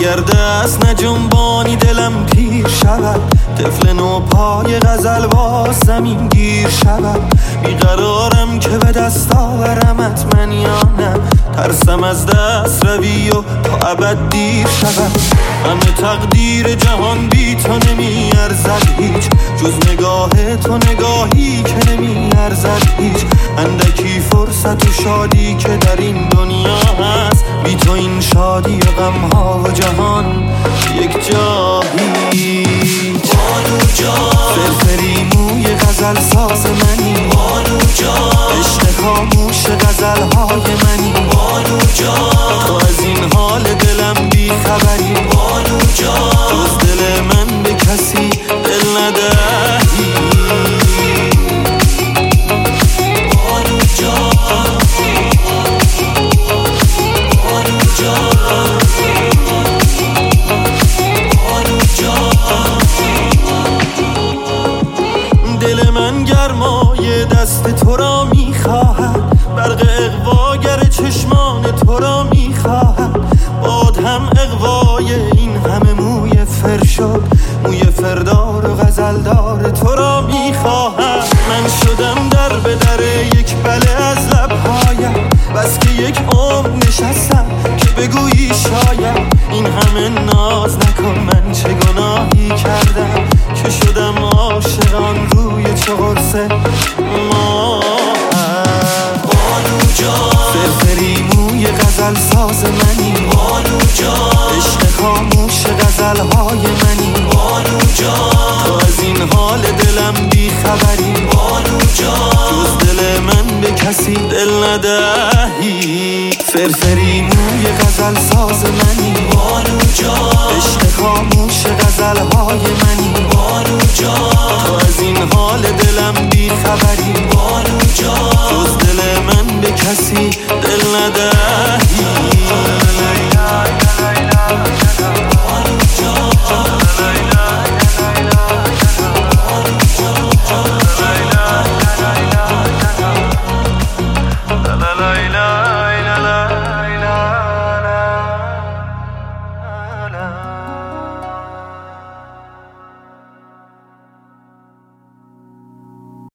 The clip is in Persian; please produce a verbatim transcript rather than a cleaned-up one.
اگر دست نجنبانی دلم پیر شود، طفل نو پای غزل باز زمین گیر شود. بیقرارم که به دست آورمت من یا نه، ترسم از دست روی و تا ابد دیر شود. همه تقدیر جهان بی تو نمی ارزد هیچ، جز نگاه تو نگاهی که نمی ارزد هیچ. اندکی فرصت و شادی که در این دنیا هست، بی تو این شادی و غم ها و جهان یک جا هیچ. بانو جان فرفری موی غزل ساز منی، بانو جان عشق خاموش غزل های منی، بانو جان تو از این حال دلم بی خبری، بانو جان جز دل من به کسی دل ندهی. بانو جان بانو جان بانو جان. دل من گرمای دست تو را میخواهد، برق اغواگر چشمان تو را میخواهد. باد هم اغوای این همه موی فر شد، موی فردار و غزلدار تو را میخواهد. من شدم در به در یک بله از لبهایم، بس که یک عمر نشستم که بگویی شاید. این همه ناز نکن، من چه گناهی کردم که شدم عاشقان روی چه قرصه ما. بانو جان فرفری موی غزل ساز منی، بانو جان عشق خاموش غزل های منی، بانو جان تو از این حال دلم بی خبری، بانو جان جز دل من به کسی دل ندهی. فرفری موی غزل ساز منی، بانو جان عشق خاموش غزل های منی، بانو جان تو از این حال دلم بی خبری،